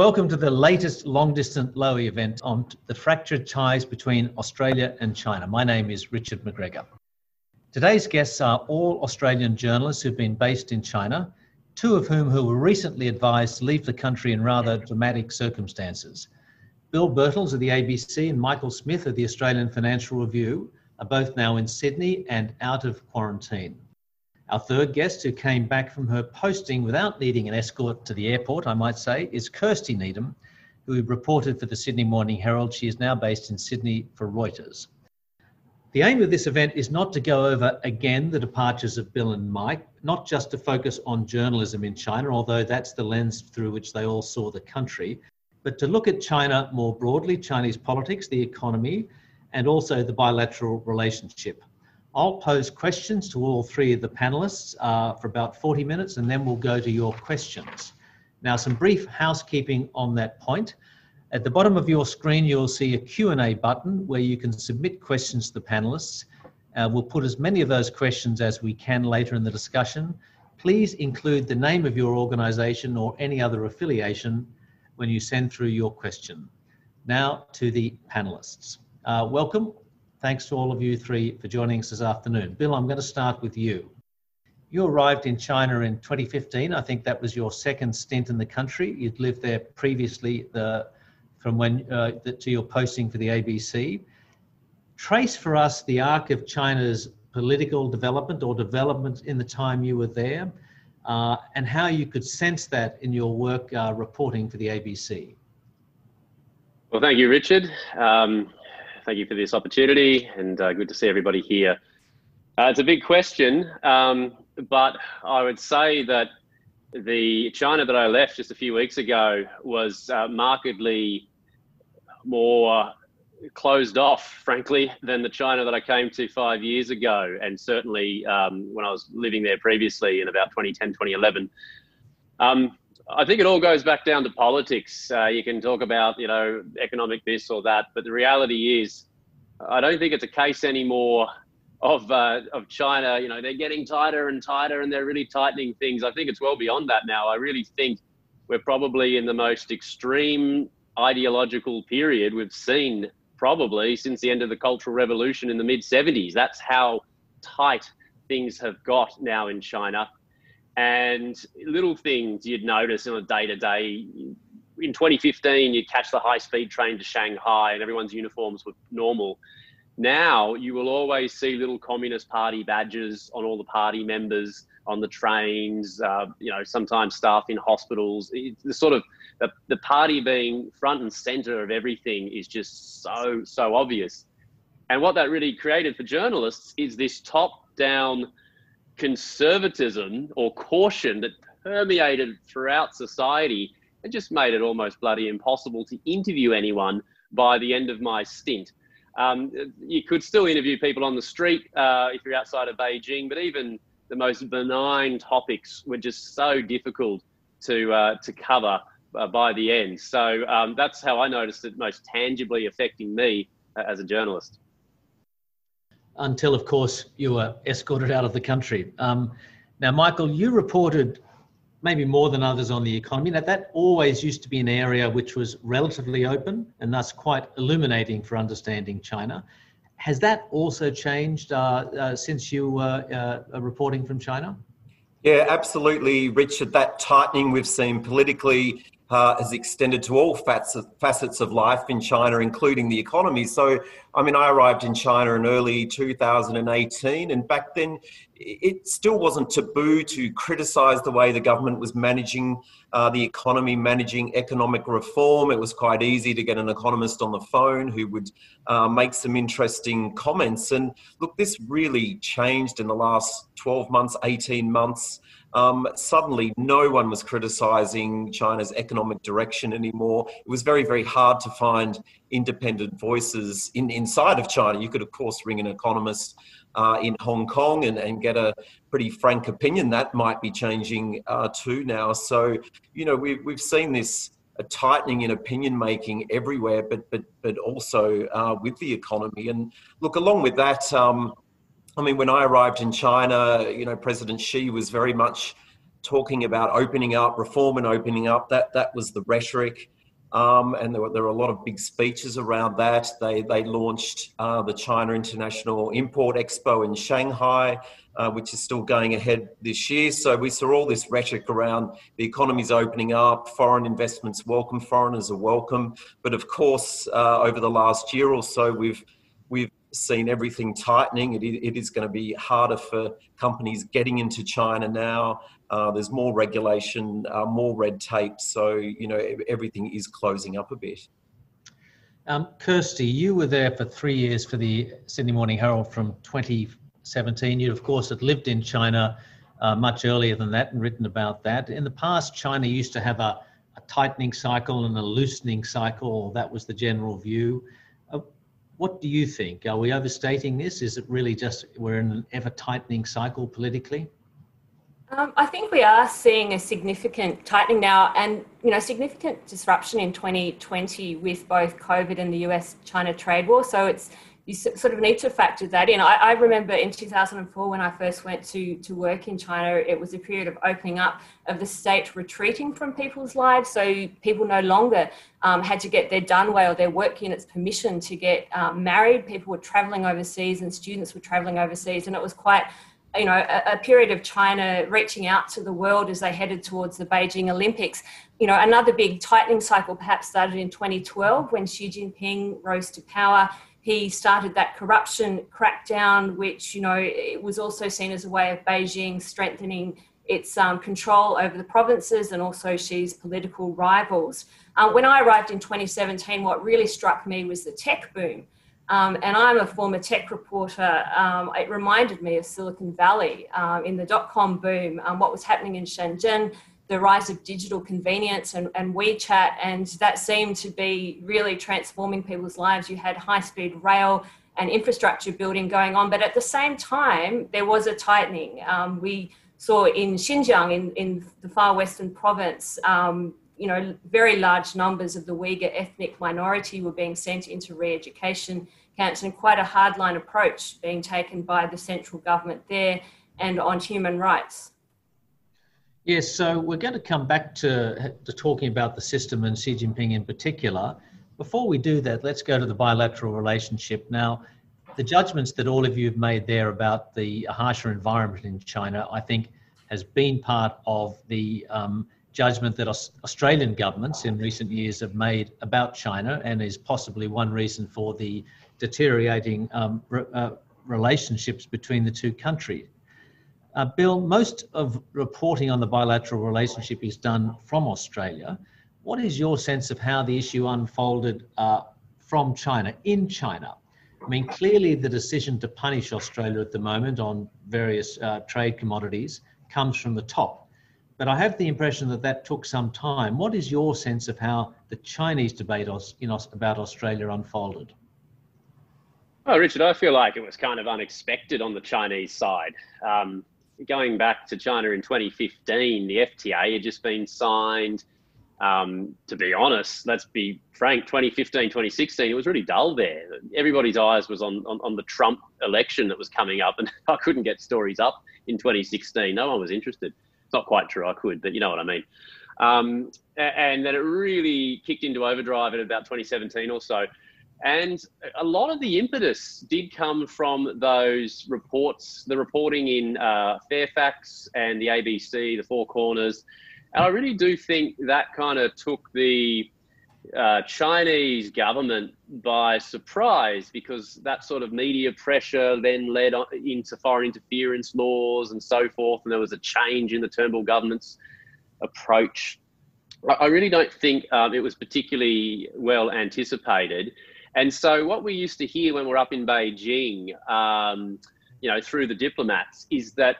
Welcome to the latest long-distance Lowy event on the fractured ties between Australia and China. My name is Richard McGregor. Today's guests are all Australian journalists who've been based in China, two of whom who were recently advised to leave the country in rather dramatic circumstances. Bill Birtles of the ABC and Michael Smith of the Australian Financial Review are both now in Sydney and out of quarantine. Our third guest, who came back from her posting without needing an escort to the airport, I might say, is Kirsty Needham, who reported for the Sydney Morning Herald. She is now based in Sydney for Reuters. The aim of this event is not to go over again the departures of Bill and Mike, not just to focus on journalism in China, although that's the lens through which they all saw the country, but to look at China more broadly, Chinese politics, the economy, and also the bilateral relationship. I'll pose questions to all three of the panellists for about 40 minutes, and then we'll go to your questions. Now, some brief housekeeping on that point. At the bottom of your screen, you'll see a Q&A button where you can submit questions to the panellists. We'll put as many of those questions as we can later in the discussion. Please include the name of your organisation or any other affiliation when you send through your question. Now to the panellists. Welcome. Thanks to all of you three for joining us this afternoon. Bill, I'm going to start with you. You arrived in China in 2015. I think that was your second stint in the country. You'd lived there previously from when to your posting for the ABC. Trace for us the arc of China's political development or development in the time you were there, and how you could sense that in your work reporting for the ABC. Well, thank you, Richard. Thank you for this opportunity, and good to see everybody here. It's a big question, but I would say that the China that I left just a few weeks ago was markedly more closed off, frankly, than the China that I came to 5 years ago, and certainly when I was living there previously in about 2010, 2011. I think it all goes back down to politics. You can talk about, economic this or that, but the reality is, I don't think it's a case anymore of China. They're getting tighter and tighter, and they're really tightening things. I think it's well beyond that now. I really think we're probably in the most extreme ideological period we've seen probably since the end of the Cultural Revolution in the mid-70s. That's how tight things have got now in China. And little things you'd notice on a day-to-day. In 2015, you'd catch the high-speed train to Shanghai and everyone's uniforms were normal. Now, you will always see little Communist Party badges on all the party members on the trains, sometimes staff in hospitals. It's the sort of the party being front and center of everything is just so obvious. And what that really created for journalists is this top-down conservatism or caution that permeated throughout society and just made it almost bloody impossible to interview anyone by the end of my stint. You could still interview people on the street if you're outside of Beijing, but even the most benign topics were just so difficult to cover by the end. So that's how I noticed it most tangibly affecting me as a journalist. Until, of course, you were escorted out of the country. Now, Michael, you reported maybe more than others on the economy. Now, that always used to be an area which was relatively open and thus quite illuminating for understanding China. Has that also changed since you were reporting from China? Yeah, absolutely, Richard. That tightening we've seen politically has extended to all facets of life in China, including the economy. So, I arrived in China in early 2018, and back then it still wasn't taboo to criticise the way the government was managing the economy, managing economic reform. It was quite easy to get an economist on the phone who would make some interesting comments. And look, this really changed in the last 12 months, 18 months. Suddenly, no one was criticising China's economic direction anymore. It was very, very hard to find independent voices inside of China. You could, of course, ring an economist in Hong Kong and get a pretty frank opinion. That might be changing too now. So, we've seen this a tightening in opinion making everywhere, but also with the economy. And look, along with that, when I arrived in China, President Xi was very much talking about opening up, reform and opening up. That was the rhetoric. And there were a lot of big speeches around that. They launched the China International Import Expo in Shanghai, which is still going ahead this year. So we saw all this rhetoric around the economy's opening up, foreign investments welcome, foreigners are welcome. But of course, over the last year or so, we've seen everything tightening. It is going to be harder for companies getting into China now. There's more regulation, more red tape. So, everything is closing up a bit. Kirsty, you were there for 3 years for the Sydney Morning Herald from 2017. You, of course, had lived in China much earlier than that and written about that. In the past, China used to have a tightening cycle and a loosening cycle. That was the general view. What do you think? Are we overstating this? Is it really just we're in an ever-tightening cycle politically? I think we are seeing a significant tightening now and, significant disruption in 2020 with both COVID and the US-China trade war. So you sort of need to factor that in. I remember in 2004 when I first went to work in China, it was a period of opening up of the state retreating from people's lives. So people no longer had to get their Dunway or their work unit's permission to get married. People were traveling overseas and students were traveling overseas. And it was quite, a period of China reaching out to the world as they headed towards the Beijing Olympics. Another big tightening cycle perhaps started in 2012 when Xi Jinping rose to power. He started that corruption crackdown, which, it was also seen as a way of Beijing strengthening its control over the provinces and also Xi's political rivals. When I arrived in 2017, what really struck me was the tech boom. And I'm a former tech reporter. It reminded me of Silicon Valley in the dot-com boom, what was happening in Shenzhen, the rise of digital convenience and WeChat, and that seemed to be really transforming people's lives. You had high-speed rail and infrastructure building going on, but at the same time, there was a tightening. We saw in Xinjiang, in the far western province, very large numbers of the Uyghur ethnic minority were being sent into re-education camps, and quite a hardline approach being taken by the central government there and on human rights. Yes, so we're going to come back to talking about the system and Xi Jinping in particular. Before we do that, let's go to the bilateral relationship. Now, the judgments that all of you have made there about the harsher environment in China, I think, has been part of the judgment that Australian governments in recent years have made about China, and is possibly one reason for the deteriorating relationships between the two countries. Bill, most of reporting on the bilateral relationship is done from Australia. What is your sense of how the issue unfolded from China, in China? I mean, clearly the decision to punish Australia at the moment on various trade commodities comes from the top. But I have the impression that took some time. What is your sense of how the Chinese debate about Australia unfolded? Oh, Richard, I feel like it was kind of unexpected on the Chinese side. Going back to China in 2015, the FTA had just been signed. To be honest, let's be frank, 2015, 2016, it was really dull there. Everybody's eyes was on the Trump election that was coming up, and I couldn't get stories up in 2016. No one was interested. It's not quite true, I could, but you know what I mean. And then it really kicked into overdrive at about 2017 or so. And a lot of the impetus did come from those reports, the reporting in Fairfax and the ABC, the Four Corners. And I really do think that kind of took the Chinese government by surprise, because that sort of media pressure then led into foreign interference laws and so forth. And there was a change in the Turnbull government's approach. I really don't think it was particularly well anticipated. And so what we used to hear when we're up in Beijing, through the diplomats, is that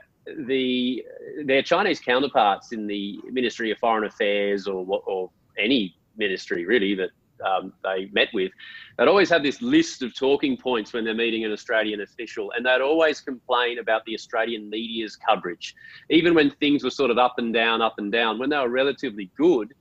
their Chinese counterparts in the Ministry of Foreign Affairs or any ministry really that they met with, they'd always have this list of talking points when they're meeting an Australian official, and they'd always complain about the Australian media's coverage. Even when things were sort of up and down, when they were relatively good,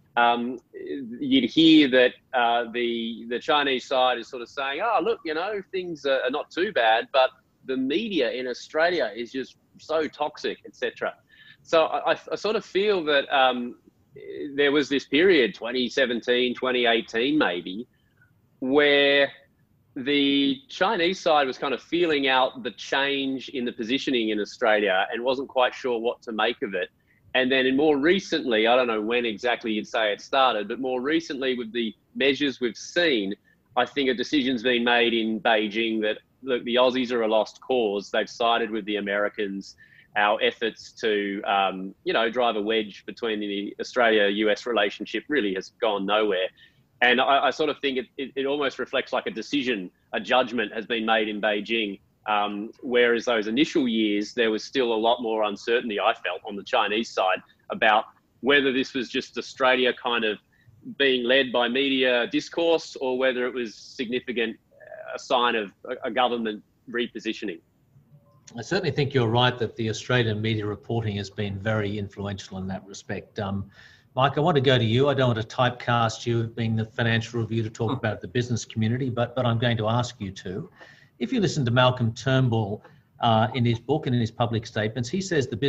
you'd hear that the Chinese side is sort of saying, oh, look, things are not too bad, but the media in Australia is just so toxic, etc. So I sort of feel that there was this period, 2017, 2018 maybe, where the Chinese side was kind of feeling out the change in the positioning in Australia and wasn't quite sure what to make of it. And then more recently, I don't know when exactly you'd say it started, but more recently with the measures we've seen, I think a decision's been made in Beijing that, look, the Aussies are a lost cause. They've sided with the Americans. Our efforts to, drive a wedge between the Australia-US relationship really has gone nowhere. And I sort of think it almost reflects like a decision, a judgment has been made in Beijing. Whereas those initial years, there was still a lot more uncertainty, I felt, on the Chinese side about whether this was just Australia kind of being led by media discourse or whether it was significant, a sign of a government repositioning. I certainly think you're right that the Australian media reporting has been very influential in that respect. Mike, I want to go to you. I don't want to typecast you being the Financial Review to talk about the business community, but I'm going to ask you to. If you listen to Malcolm Turnbull in his book and in his public statements, he says the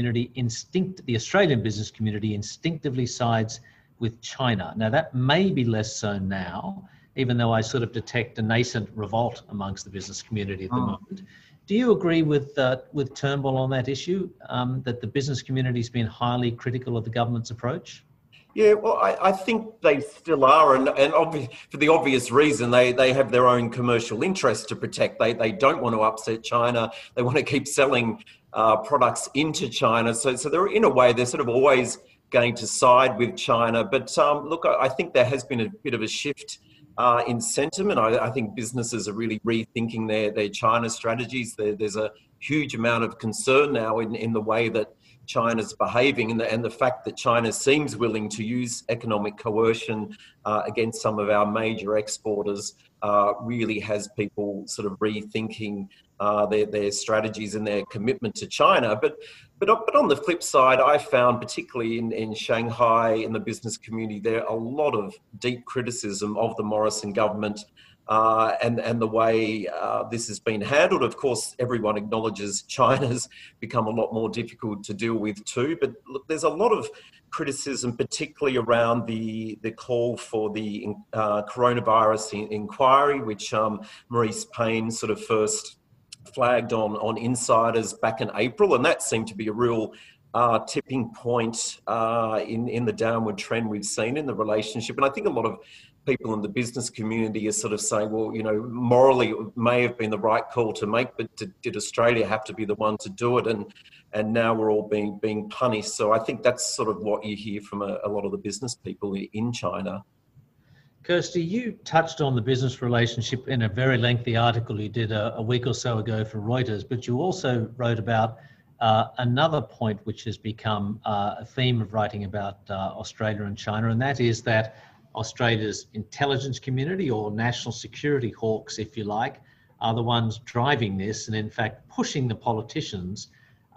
the Australian business community instinctively sides with China. Now, that may be less so now, even though I sort of detect a nascent revolt amongst the business community at the moment. Do you agree with Turnbull on that issue, that the business community has been highly critical of the government's approach? Yeah, well, I think they still are, and for the obvious reason, they have their own commercial interests to protect. They don't want to upset China. They want to keep selling products into China. So they're, in a way, they're sort of always going to side with China. But look, I think there has been a bit of a shift in sentiment. I think businesses are really rethinking their China strategies. There's a huge amount of concern now in the way that China's behaving and the fact that China seems willing to use economic coercion against some of our major exporters really has people sort of rethinking their strategies and their commitment to China. But on the flip side, I found, particularly in Shanghai, in the business community, there are a lot of deep criticism of the Morrison government and the way this has been handled. Of course, everyone acknowledges China's become a lot more difficult to deal with too. But look, there's a lot of criticism, particularly around the call for the coronavirus inquiry, which Maurice Payne sort of first flagged on Insiders back in April, and that seemed to be a real tipping point in the downward trend we've seen in the relationship. And I think a lot of people in the business community are sort of saying, well, morally it may have been the right call to make, but did Australia have to be the one to do it? And now we're all being punished. So I think that's sort of what you hear from a lot of the business people in China. Kirsty, you touched on the business relationship in a very lengthy article you did a week or so ago for Reuters, but you also wrote about another point which has become a theme of writing about Australia and China, and that is that Australia's intelligence community, or national security hawks, if you like, are the ones driving this and in fact pushing the politicians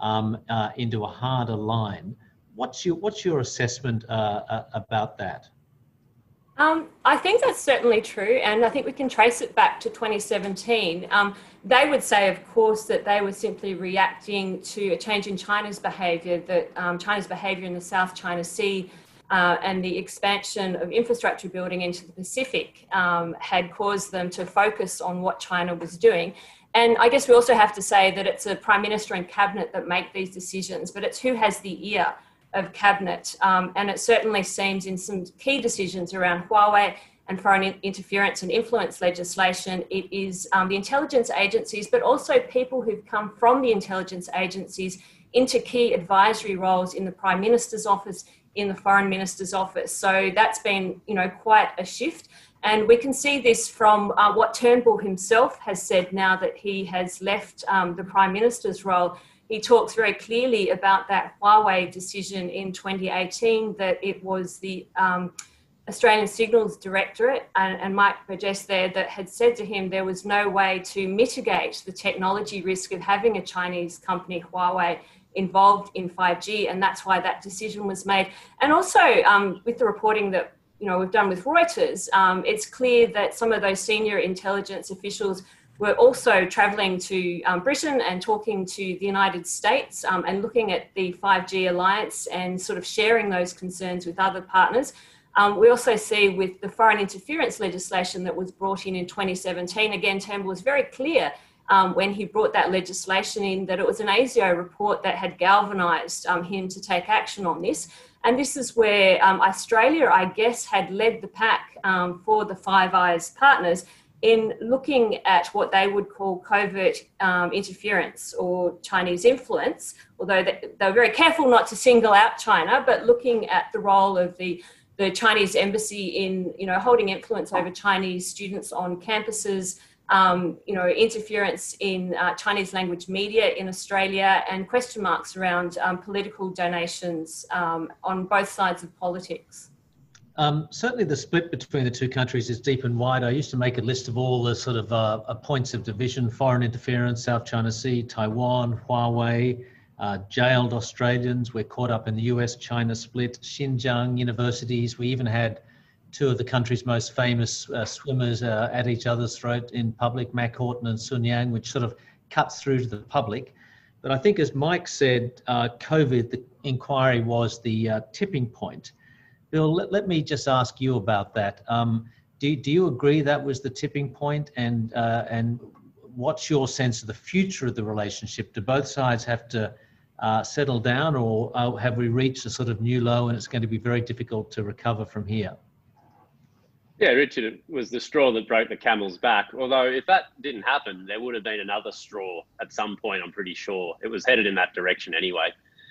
into a harder line. What's your assessment about that? I think that's certainly true, and I think we can trace it back to 2017. They would say, of course, that they were simply reacting to a change in China's behaviour, that China's behaviour in the South China Sea and the expansion of infrastructure building into the Pacific had caused them to focus on what China was doing. And I guess we also have to say that it's a Prime Minister and Cabinet that make these decisions, but it's who has the ear of Cabinet. And it certainly seems in some key decisions around Huawei and foreign interference and influence legislation, it is the intelligence agencies, but also people who've come from the intelligence agencies into key advisory roles in the Prime Minister's office, in the Foreign Minister's office. So that's been, quite a shift. And we can see this from what Turnbull himself has said now that he has left the Prime Minister's role. He talks very clearly about that Huawei decision in 2018, that it was the Australian Signals Directorate and Mike Burgess there that had said to him there was no way to mitigate the technology risk of having a Chinese company, Huawei, involved in 5G, and that's why that decision was made. And also with the reporting that we've done with Reuters, it's clear that some of those senior intelligence officials were also travelling to Britain and talking to the United States and looking at the 5G alliance and sort of sharing those concerns with other partners. We also see with the foreign interference legislation that was brought in 2017, again, Turnbull was very clear when he brought that legislation in that it was an ASIO report that had galvanised him to take action on this. And this is where Australia, I guess, had led the pack for the Five Eyes partners in looking at what they would call covert interference or Chinese influence, although they were very careful not to single out China, but looking at the role of the Chinese embassy in, holding influence over Chinese students on campuses, interference in Chinese language media in Australia, and question marks around political donations on both sides of politics. Certainly the split between the two countries is deep and wide. I used to make a list of all the sort of points of division: foreign interference, South China Sea, Taiwan, Huawei, jailed Australians. We're caught up in the US-China split, Xinjiang universities. We even had two of the country's most famous swimmers at each other's throat in public, Mac Horton and Sun Yang, which sort of cuts through to the public. But I think, as Mike said, COVID, the inquiry was the tipping point. Bill, let me just ask you about that. Do you agree that was the tipping point? And what's your sense of the future of the relationship? Do both sides have to settle down, or have we reached a sort of new low and it's going to be very difficult to recover from here? Yeah, Richard, it was the straw that broke the camel's back. Although if that didn't happen, there would have been another straw at some point, I'm pretty sure. It was headed in that direction anyway.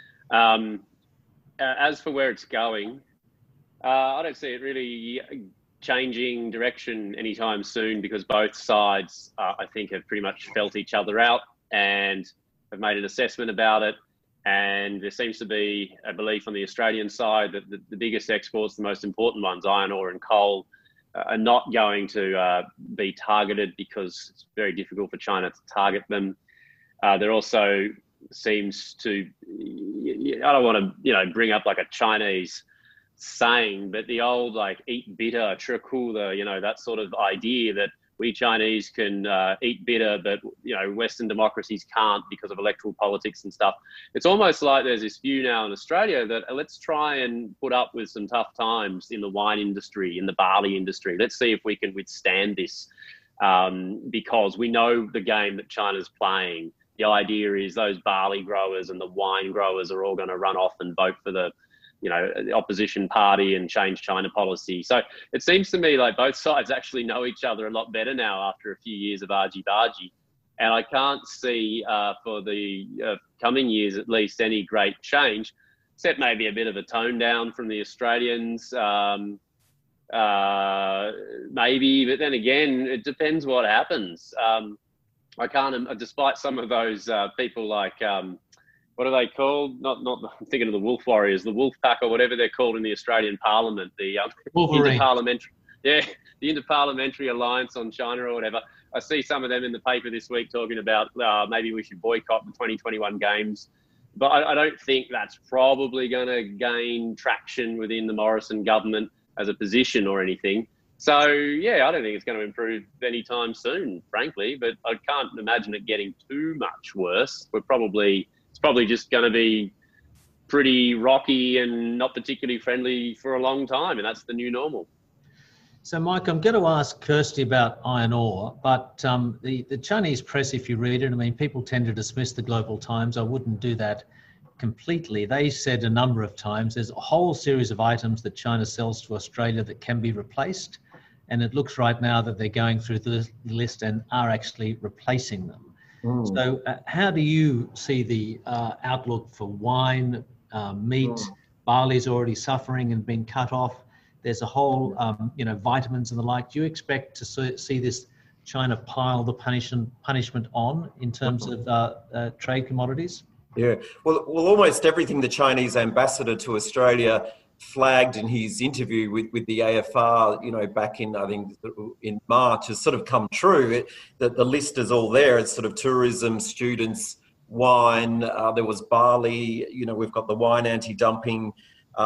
As for where it's going, I don't see it really changing direction anytime soon, because both sides, I think, have pretty much felt each other out and have made an assessment about it. And there seems to be a belief on the Australian side that the biggest exports, the most important ones, iron ore and coal, are not going to be targeted because it's very difficult for China to target them. There also seems to, I don't want to, bring up like a Chinese saying, but the old eat bitter, 吃苦的, that sort of idea that we Chinese can eat bitter, but Western democracies can't because of electoral politics and stuff. It's almost like there's this view now in Australia that let's try and put up with some tough times in the wine industry, in the barley industry. Let's see if we can withstand this, because we know the game that China's playing. The idea is those barley growers and the wine growers are all going to run off and vote for the opposition party and change China policy. So it seems to me like both sides actually know each other a lot better now after a few years of argy-bargy. And I can't see for the coming years, at least, any great change, except maybe a bit of a tone down from the Australians, maybe. But then again, it depends what happens. I can't, despite some of those people like, what are they called? Not I'm thinking of the Wolf Warriors, the Wolf Pack, or whatever they're called in the Australian Parliament, the Interparliamentary Alliance on China or whatever. I see some of them in the paper this week talking about maybe we should boycott the 2021 games. But I don't think that's probably going to gain traction within the Morrison government as a position or anything. So, yeah, I don't think it's going to improve anytime soon, frankly, but I can't imagine it getting too much worse. It's probably just going to be pretty rocky and not particularly friendly for a long time, and that's the new normal. So, Mike, I'm going to ask Kirsty about iron ore, but the Chinese press, if you read it, people tend to dismiss the Global Times. I wouldn't do that completely. They said a number of times there's a whole series of items that China sells to Australia that can be replaced, and it looks right now that they're going through the list and are actually replacing them. So how do you see the outlook for wine, meat? Barley's already suffering and been cut off. There's a whole, vitamins and the like. Do you expect to see this China pile the punishment on in terms of trade commodities? Yeah, well, almost everything the Chinese ambassador to Australia flagged in his interview with the AFR, back in, I think, in March, has sort of come true. That the list is all there. It's sort of tourism, students, wine. There was barley. We've got the wine anti-dumping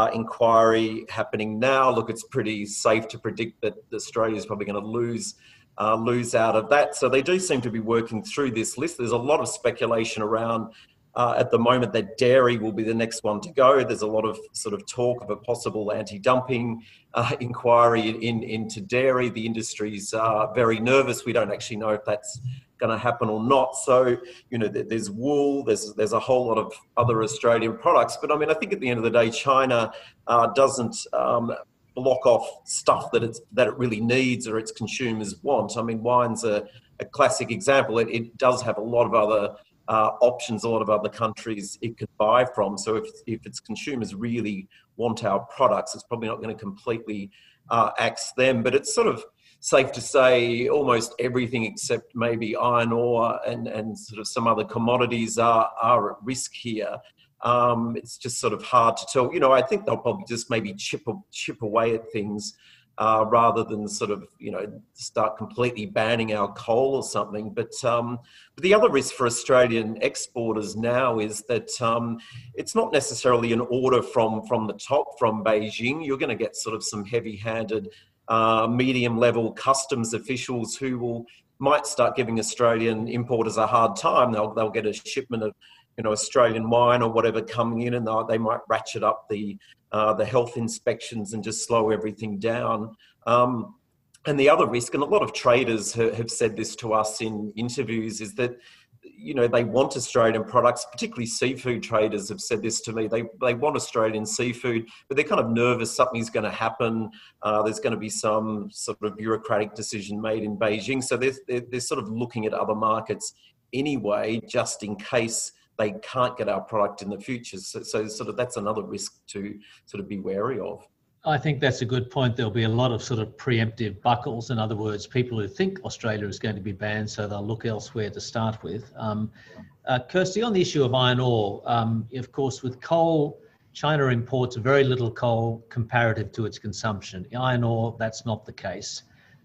inquiry happening now. Look, it's pretty safe to predict that Australia is probably going to lose lose out of that. So they do seem to be working through this list. There's a lot of speculation around at the moment that dairy will be the next one to go. There's a lot of sort of talk of a possible anti-dumping inquiry into dairy. The industry's very nervous. We don't actually know if that's going to happen or not. So, you know, there's wool, there's a whole lot of other Australian products. But I mean, I think at the end of the day, China doesn't block off stuff that it really needs or its consumers want. I mean, wine's a classic example. It does have a lot of other options, a lot of other countries it could buy from. So if its consumers really want our products, it's probably not going to completely axe them. But it's sort of safe to say almost everything except maybe iron ore and sort of some other commodities are at risk here. It's just sort of hard to tell. You know, I think they'll probably just maybe chip away at things rather than sort of, you know, start completely banning our coal or something. But the other risk for Australian exporters now is that it's not necessarily an order from the top, from Beijing. You're going to get sort of some heavy-handed medium-level customs officials who might start giving Australian importers a hard time. They'll get a shipment of, you know, Australian wine or whatever coming in, and they might ratchet up the health inspections and just slow everything down. And the other risk, and a lot of traders have said this to us in interviews, is that, you know, they want Australian products, particularly seafood traders have said this to me. They want Australian seafood, but they're kind of nervous something's going to happen. There's going to be some sort of bureaucratic decision made in Beijing. So they're sort of looking at other markets anyway, just in case they can't get our product in the future. So sort of that's another risk to sort of be wary of. I think that's a good point. There'll be a lot of sort of preemptive buckles. In other words, people who think Australia is going to be banned, so they'll look elsewhere to start with. Kirsty, on the issue of iron ore, of course, with coal, China imports very little coal comparative to its consumption. Iron ore, that's not the case.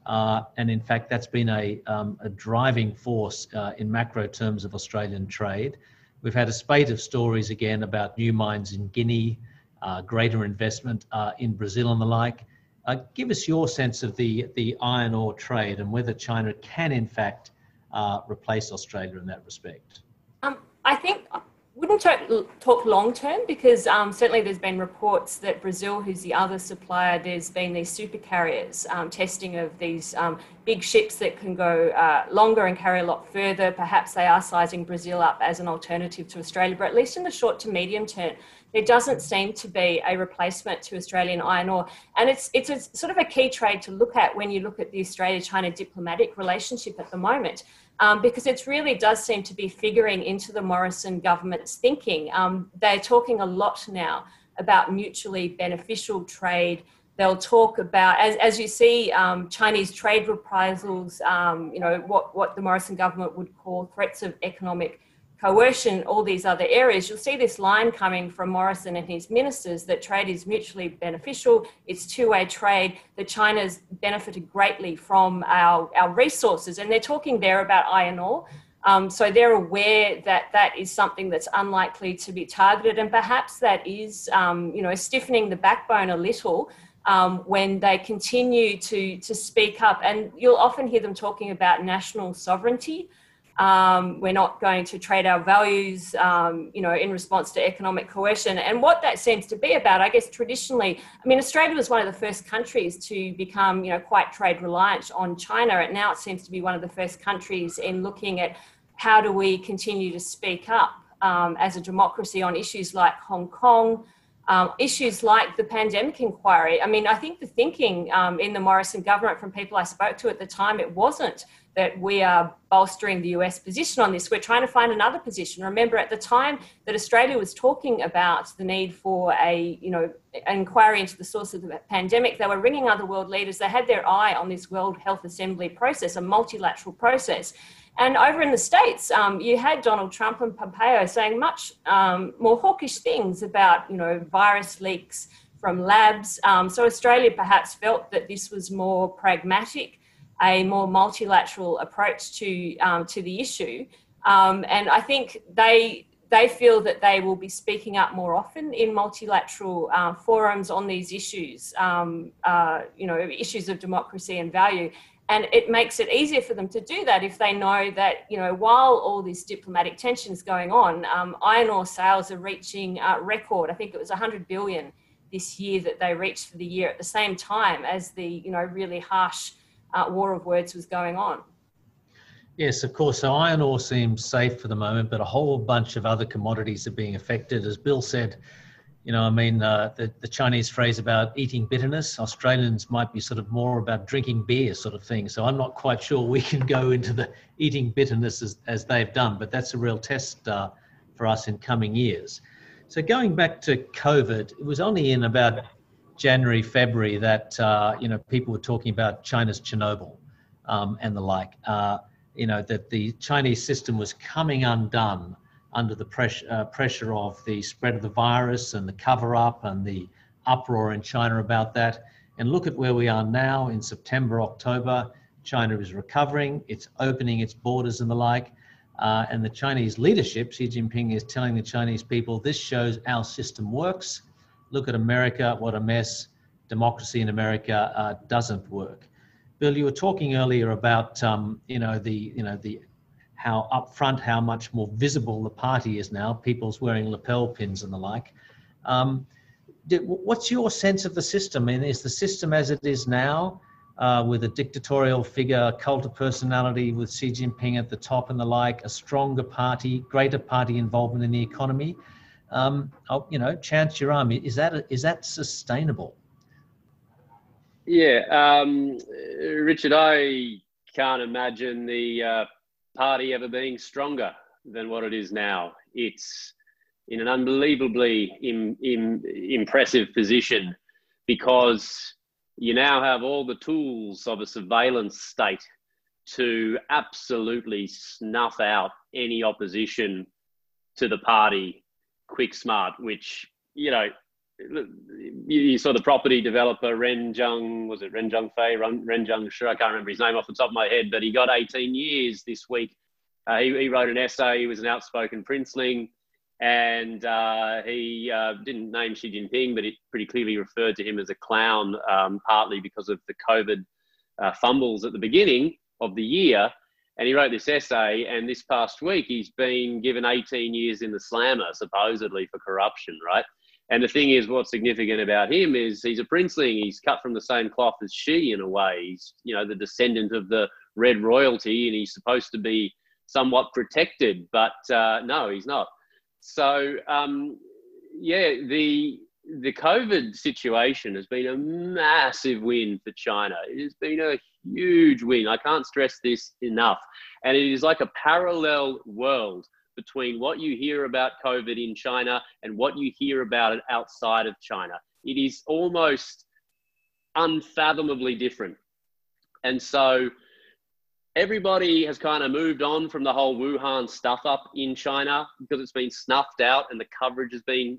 And in fact, that's been a driving force in macro terms of Australian trade. We've had a spate of stories again about new mines in Guinea, greater investment in Brazil and the like. Give us your sense of the iron ore trade and whether China can in fact replace Australia in that respect. I think I wouldn't talk long term because certainly there's been reports that Brazil, who's the other supplier, there's been these super carriers testing of these big ships that can go longer and carry a lot further. Perhaps they are sizing Brazil up as an alternative to Australia, but at least in the short to medium term, there doesn't seem to be a replacement to Australian iron ore. And it's a sort of a key trade to look at when you look at the Australia-China diplomatic relationship at the moment, because it really does seem to be figuring into the Morrison government's thinking. They're talking a lot now about mutually beneficial trade. They'll talk about, as you see, Chinese trade reprisals, you know, what the Morrison government would call threats of economic coercion, all these other areas. You'll see this line coming from Morrison and his ministers that trade is mutually beneficial, it's two-way trade, that China's benefited greatly from our resources. And they're talking there about iron ore. So they're aware that that is something that's unlikely to be targeted, and perhaps that is, you know, stiffening the backbone a little when they continue to speak up. And you'll often hear them talking about national sovereignty. We're not going to trade our values, you know, in response to economic coercion. And what that seems to be about, I guess, traditionally, I mean, Australia was one of the first countries to become, you know, quite trade reliant on China. And now it seems to be one of the first countries in looking at how do we continue to speak up as a democracy on issues like Hong Kong, issues like the pandemic inquiry. I mean, I think the thinking in the Morrison government from people I spoke to at the time, it wasn't that we are bolstering the US position on this. We're trying to find another position. Remember, at the time that Australia was talking about the need for an inquiry into the source of the pandemic, they were ringing other world leaders. They had their eye on this World Health Assembly process, a multilateral process. And over in the States, you had Donald Trump and Pompeo saying much more hawkish things about, you know, virus leaks from labs. So Australia perhaps felt that this was more pragmatic, a more multilateral approach to the issue. And I think they feel that they will be speaking up more often in multilateral forums on these issues, you know, issues of democracy and value. And it makes it easier for them to do that if they know that, while all this diplomatic tension is going on, iron ore sales are reaching record. I think it was 100 billion this year that they reached for the year at the same time as the, really harsh war of words was going on. Yes, of course. So iron ore seems safe for the moment, but a whole bunch of other commodities are being affected. As Bill said, the Chinese phrase about eating bitterness, Australians might be sort of more about drinking beer sort of thing. So I'm not quite sure we can go into the eating bitterness as they've done, but that's a real test for us in coming years. So going back to COVID, it was only in about January, February that, people were talking about China's Chernobyl and the like, that the Chinese system was coming undone under the pressure of the spread of the virus and the cover-up and the uproar in China about that. And look at where we are now in September, October. China is recovering, it's opening its borders and the like. And the Chinese leadership, Xi Jinping, is telling the Chinese people, this shows our system works. Look at America, what a mess. Democracy in America doesn't work. Bill, you were talking earlier about, how upfront, how much more visible the party is now. People's wearing lapel pins and the like. What's your sense of the system? I mean, is the system as it is now, with a dictatorial figure, cult of personality, with Xi Jinping at the top and the like, a stronger party, greater party involvement in the economy? Chance your arm. Is that sustainable? Yeah, Richard, I can't imagine the party ever being stronger than what it is now. It's in an unbelievably impressive position because you now have all the tools of a surveillance state to absolutely snuff out any opposition to the party quick smart, which, you saw the property developer Ren Zhengfei, I can't remember his name off the top of my head, but he got 18 years this week. He wrote an essay. He was an outspoken princeling, and he didn't name Xi Jinping, but it pretty clearly referred to him as a clown, partly because of the COVID fumbles at the beginning of the year. And he wrote this essay, and this past week he's been given 18 years in the slammer, supposedly for corruption, right? And the thing is, what's significant about him is he's a princeling. He's cut from the same cloth as Xi in a way. He's, the descendant of the red royalty, and he's supposed to be somewhat protected, but no, he's not. So, the COVID situation has been a massive win for China. It has been a huge win. I can't stress this enough. And it is like a parallel world between what you hear about COVID in China and what you hear about it outside of China. It is almost unfathomably different. And so everybody has kind of moved on from the whole Wuhan stuff up in China because it's been snuffed out and the coverage has been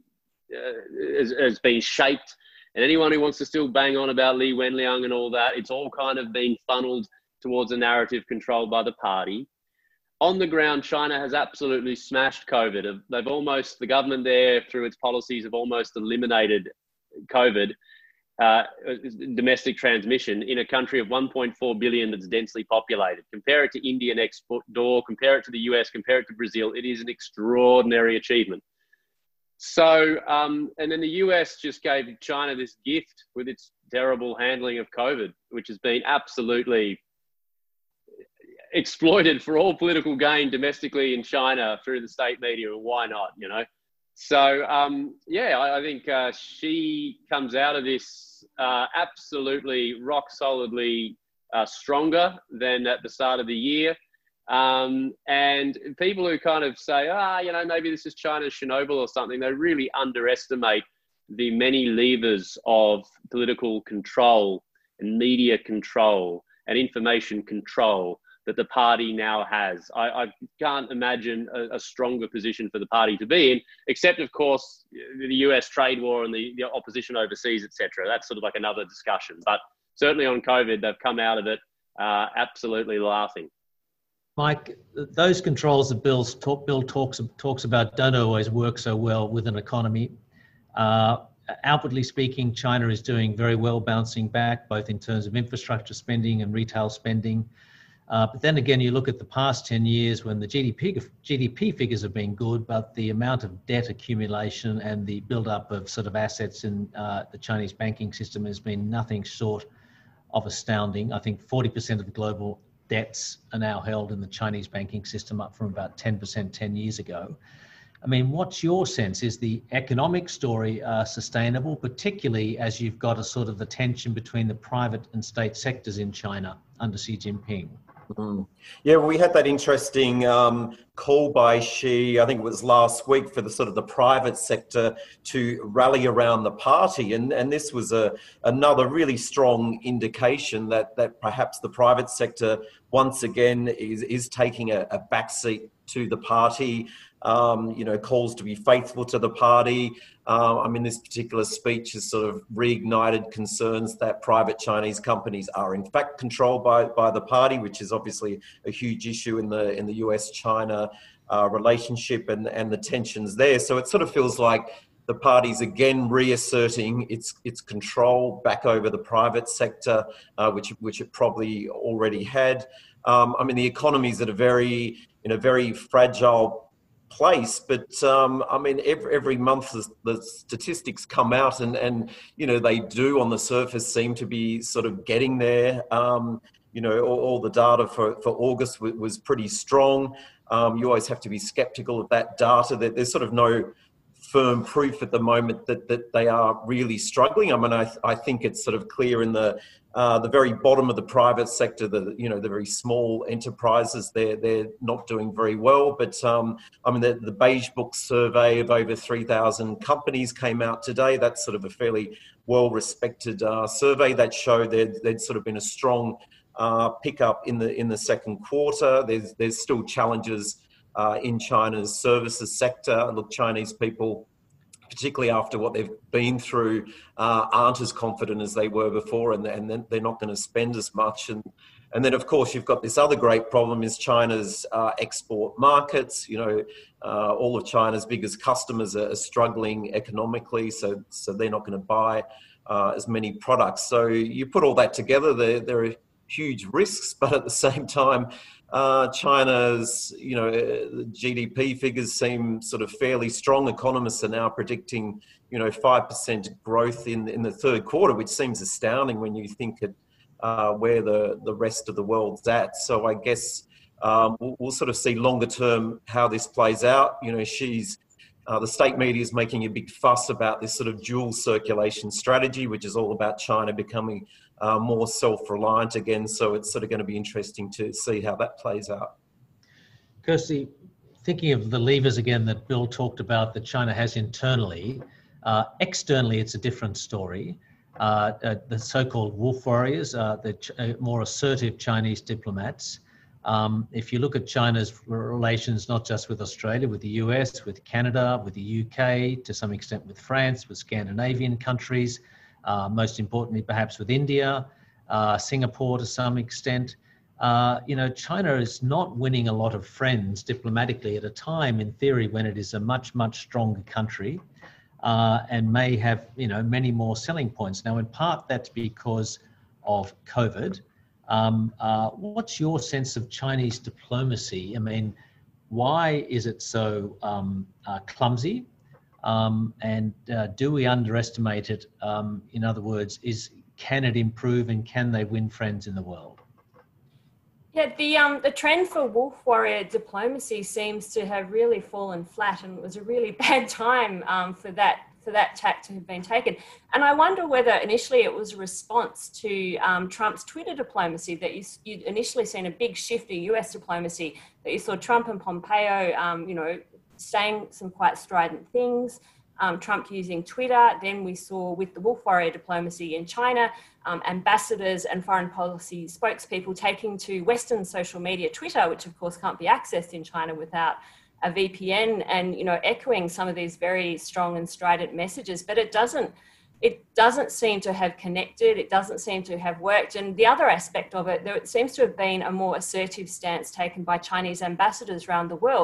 shaped. And anyone who wants to still bang on about Li Wenliang and all that, it's all kind of been funneled towards a narrative controlled by the party. On the ground, China has absolutely smashed COVID. The government there, through its policies, have almost eliminated COVID, domestic transmission, in a country of 1.4 billion that's densely populated. Compare it to India next door, compare it to the US, compare it to Brazil. It is an extraordinary achievement. So, and then the US just gave China this gift with its terrible handling of COVID, which has been absolutely exploited for all political gain domestically in China through the state media. Why not, So, I think she comes out of this absolutely rock solidly stronger than at the start of the year. And people who kind of say, maybe this is China's Chernobyl or something, they really underestimate the many levers of political control and media control and information control that the party now has. I can't imagine a stronger position for the party to be in, except, of course, the US trade war and the opposition overseas, etc. That's sort of like another discussion. But certainly on COVID, they've come out of it absolutely laughing. Mike, those controls that Bill talks about don't always work so well with an economy. outwardly speaking, China is doing very well, bouncing back, both in terms of infrastructure spending and retail spending. But then again, you look at the past 10 years when the GDP figures have been good, but the amount of debt accumulation and the build-up of sort of assets in the Chinese banking system has been nothing short of astounding. I think 40% of the global debts are now held in the Chinese banking system, up from about 10% 10 years ago. I mean, what's your sense? Is the economic story sustainable, particularly as you've got a sort of the tension between the private and state sectors in China under Xi Jinping? Yeah, well, we had that interesting call by Xi, I think it was last week, for the sort of the private sector to rally around the party. And this was another really strong indication that perhaps the private sector once again is taking a backseat to the party. Calls to be faithful to the party. This particular speech has sort of reignited concerns that private Chinese companies are in fact controlled by the party, which is obviously a huge issue in the US-China relationship and the tensions there. So it sort of feels like the party's again reasserting its control back over the private sector, which it probably already had. The economy's at a very fragile place, but every month the statistics come out and they do on the surface seem to be sort of getting there. All the data for August was pretty strong. You always have to be skeptical of that data. There's sort of no firm proof at the moment that they are really struggling. I think it's sort of clear in the very bottom of the private sector, the very small enterprises, they're not doing very well. But the Beige Book survey of over 3,000 companies came out today. That's sort of a fairly well-respected survey that showed there'd sort of been a strong pickup in the second quarter. There's still challenges in China's services sector. Look, Chinese people, particularly after what they've been through, aren't as confident as they were before, and they're not going to spend as much. And then, of course, you've got this other great problem is China's export markets. All of China's biggest customers are struggling economically, so they're not going to buy as many products. So you put all that together, there are huge risks, but at the same time, China's, GDP figures seem sort of fairly strong. Economists are now predicting, 5% growth in the third quarter, which seems astounding when you think where the rest of the world's at. So I guess we'll sort of see longer term how this plays out. The state media is making a big fuss about this sort of dual circulation strategy, which is all about China becoming more self-reliant again. So it's sort of going to be interesting to see how that plays out. Kirsty, thinking of the levers again that Bill talked about that China has internally, externally it's a different story. The so-called wolf warriors, the more assertive Chinese diplomats. If you look at China's relations, not just with Australia, with the US, with Canada, with the UK, to some extent with France, with Scandinavian countries, most importantly perhaps with India, Singapore to some extent. China is not winning a lot of friends diplomatically at a time, in theory, when it is a much, much stronger country and may have, many more selling points. Now, in part, that's because of COVID. What's your sense of Chinese diplomacy? Why is it so clumsy? And do we underestimate it? In other words, can it improve and can they win friends in the world? Yeah, the trend for wolf warrior diplomacy seems to have really fallen flat, and it was a really bad time for that tack to have been taken. And I wonder whether initially it was a response to Trump's Twitter diplomacy, that you'd initially seen a big shift in US diplomacy, that you saw Trump and Pompeo, saying some quite strident things, Trump using Twitter. Then we saw with the wolf warrior diplomacy in China, ambassadors and foreign policy spokespeople taking to Western social media, Twitter, which of course can't be accessed in China without a VPN, and echoing some of these very strong and strident messages. But it doesn't seem to have connected. It doesn't seem to have worked. And the other aspect of it, there seems to have been a more assertive stance taken by Chinese ambassadors around the world.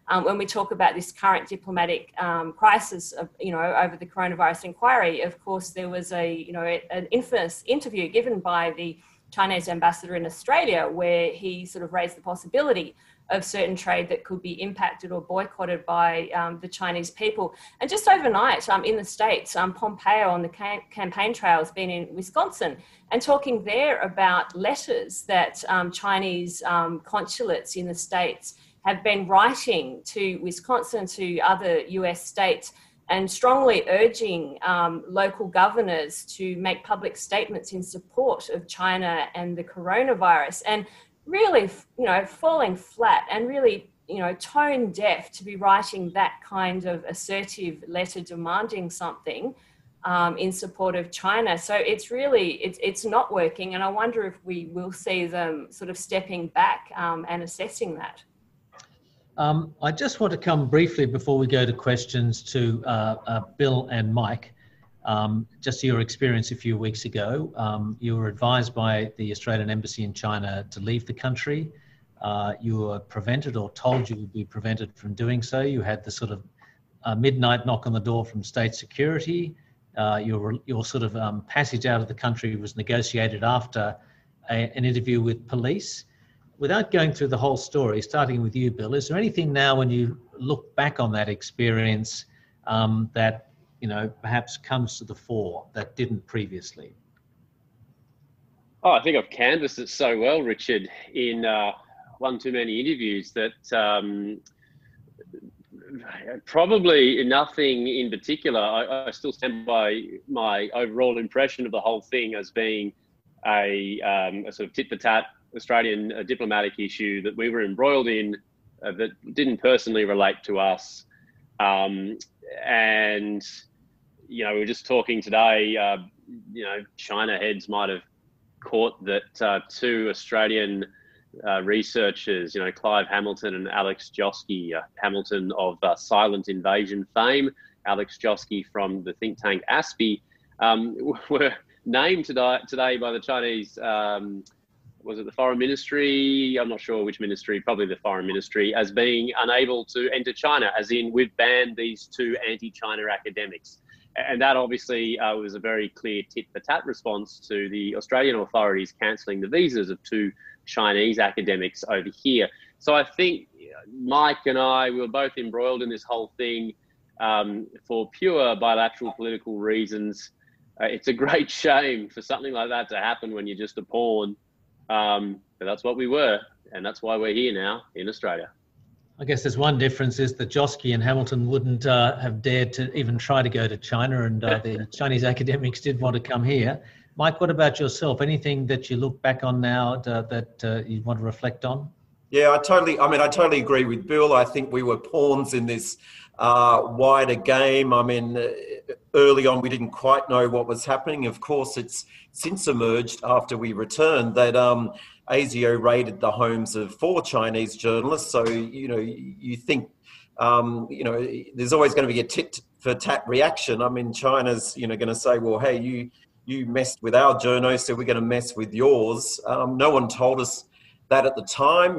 when we talk about this current diplomatic crisis of, over the coronavirus inquiry, of course, there was an infamous interview given by the Chinese ambassador in Australia where he sort of raised the possibility of certain trade that could be impacted or boycotted by the Chinese people. And just overnight in the States, Pompeo on the campaign trail has been in Wisconsin and talking there about letters that Chinese consulates in the States have been writing to Wisconsin, to other US states, and strongly urging local governors to make public statements in support of China and the coronavirus. And really, falling flat and really, tone deaf to be writing that kind of assertive letter demanding something in support of China. So it's not working. And I wonder if we will see them sort of stepping back and assessing that. I just want to come briefly before we go to questions to Bill and Mike. Just your experience a few weeks ago, you were advised by the Australian Embassy in China to leave the country. You were prevented or told you would be prevented from doing so. You had the sort of midnight knock on the door from state security. Your sort of passage out of the country was negotiated after an interview with police. Without going through the whole story, starting with you, Bill, is there anything now when you look back on that experience that perhaps comes to the fore that didn't previously? Oh, I think I've canvassed it so well, Richard, in one too many interviews that probably nothing in particular. I still stand by my overall impression of the whole thing as being a sort of tit-for-tat Australian diplomatic issue that we were embroiled in that didn't personally relate to us. And, we were just talking today, China heads might have caught that two Australian researchers, Clive Hamilton and Alex Joske, Hamilton of Silent Invasion fame, Alex Joske from the think tank ASPI, were named today by the Chinese was it the Foreign Ministry? I'm not sure which ministry, probably the Foreign Ministry, as being unable to enter China, as in we've banned these two anti-China academics. And that obviously was a very clear tit-for-tat response to the Australian authorities cancelling the visas of two Chinese academics over here. So I think Mike and I, we were both embroiled in this whole thing for pure bilateral political reasons. It's a great shame for something like that to happen when you're just a pawn. But that's what we were, and that's why we're here now in Australia. I guess there's one difference is that Joske and Hamilton wouldn't have dared to even try to go to China, and the Chinese academics did want to come here. Mike, what about yourself? Anything that you look back on now that you want to reflect on? Yeah, I totally agree with Bill. I think we were pawns in this wider game. Early on, we didn't quite know what was happening. Of course, it's since emerged after we returned that ASIO raided the homes of 4 Chinese journalists. So, you think, there's always going to be a tit-for-tat reaction. China's, going to say, well, hey, you messed with our journos, so we're going to mess with yours. No one told us that at the time,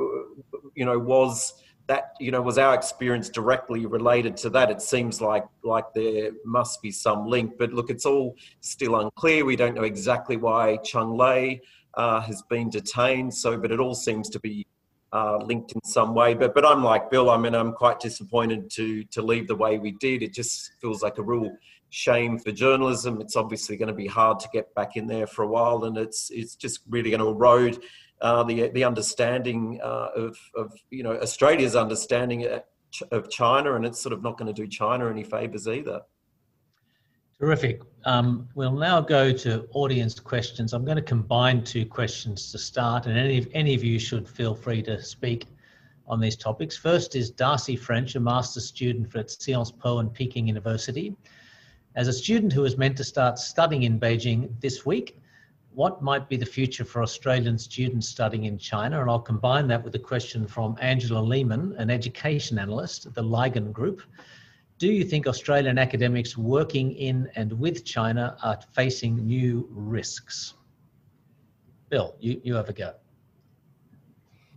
was our experience directly related to that? It seems like there must be some link, but look, it's all still unclear. We don't know exactly why Cheng Lei has been detained. But it all seems to be linked in some way. But I'm like Bill. I'm quite disappointed to leave the way we did. It just feels like a real shame for journalism. It's obviously going to be hard to get back in there for a while, and it's just really going to erode the understanding of Australia's understanding of China, and it's sort of not going to do China any favours either. Terrific. We'll now go to audience questions. I'm going to combine 2 questions to start, and any of you should feel free to speak on these topics. First is Darcy French, a master's student at Sciences Po and Peking University. As a student who is meant to start studying in Beijing this week, what might be the future for Australian students studying in China? And I'll combine that with a question from Angela Lehman, an education analyst at the Ligon Group. Do you think Australian academics working in and with China are facing new risks? Bill, you have a go.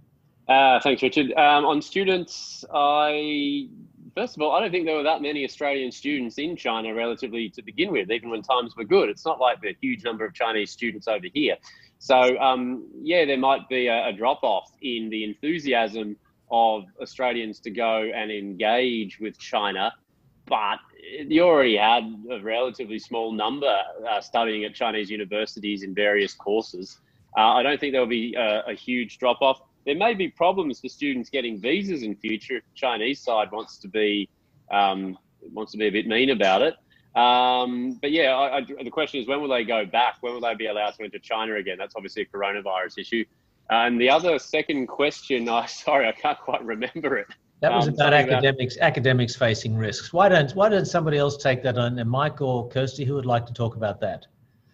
Thanks, Richard. On students, first of all, I don't think there were that many Australian students in China relatively to begin with, even when times were good. It's not like the huge number of Chinese students over here. So, yeah, there might be a drop-off in the enthusiasm of Australians to go and engage with China, but you already had a relatively small number studying at Chinese universities in various courses. I don't think there'll be a huge drop-off. There may be problems for students getting visas in future if the Chinese side wants to be a bit mean about it. But yeah, the question is, when will they go back? When will they be allowed to enter China again? That's obviously a coronavirus issue. And the other second question, sorry, I can't quite remember it. That was about academics facing risks. Why don't somebody else take that on? And Mike or Kirsty, who would like to talk about that?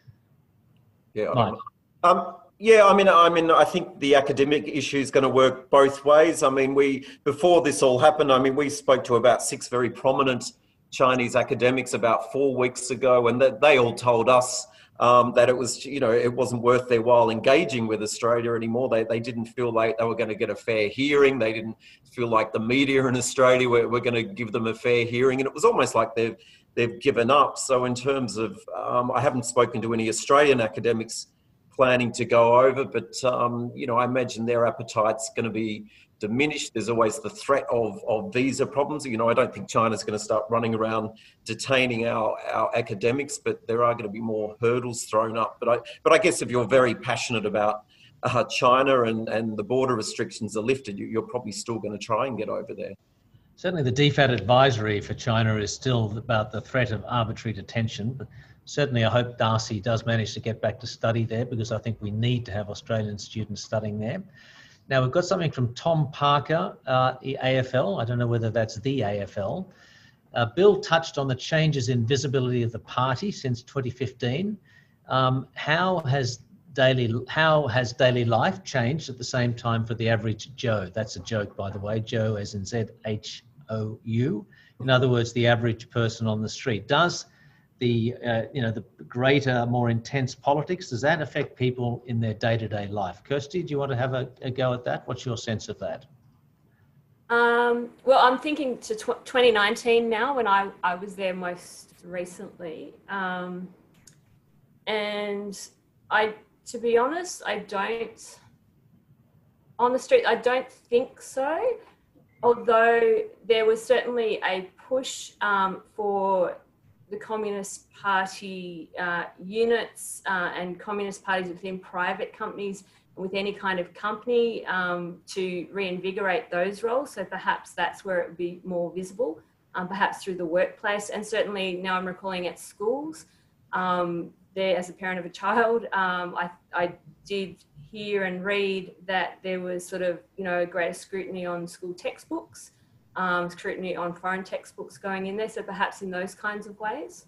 Yeah. Mike. Yeah, I think the academic issue is going to work both ways. Before this all happened, we spoke to about 6 very prominent Chinese academics about 4 weeks ago, and they all told us that it was, it wasn't worth their while engaging with Australia anymore. They didn't feel like they were going to get a fair hearing. They didn't feel like the media in Australia were going to give them a fair hearing, and it was almost like they've given up. So in terms of, I haven't spoken to any Australian academics planning to go over, but I imagine their appetite's going to be diminished. There's always the threat of visa problems. I don't think China's going to start running around detaining our academics, but there are going to be more hurdles thrown up. But I guess if you're very passionate about China and the border restrictions are lifted, you're probably still going to try and get over there. Certainly the DFAT advisory for China is still about the threat of arbitrary detention, but certainly I hope Darcy does manage to get back to study there, because I think we need to have Australian students studying there. Now, we've got something from Tom Parker, the AFL. I don't know whether that's the AFL. Bill touched on the changes in visibility of the party since 2015. How has daily life changed at the same time for the average Joe? That's a joke, by the way. Joe as in Z-H-O-U. In other words, the average person on the street. Does the greater, more intense politics, does that affect people in their day-to-day life? Kirsty, do you want to have a go at that? What's your sense of that? Well, I'm thinking to 2019 now, when I was there most recently. And to be honest, I don't think so. Although there was certainly a push for the Communist Party units and Communist parties within private companies, with any kind of company, to reinvigorate those roles. So perhaps that's where it would be more visible, perhaps through the workplace. And certainly now I'm recalling at schools, there as a parent of a child, I did hear and read that there was sort of, greater scrutiny on school textbooks, scrutiny on foreign textbooks going in there. So perhaps in those kinds of ways.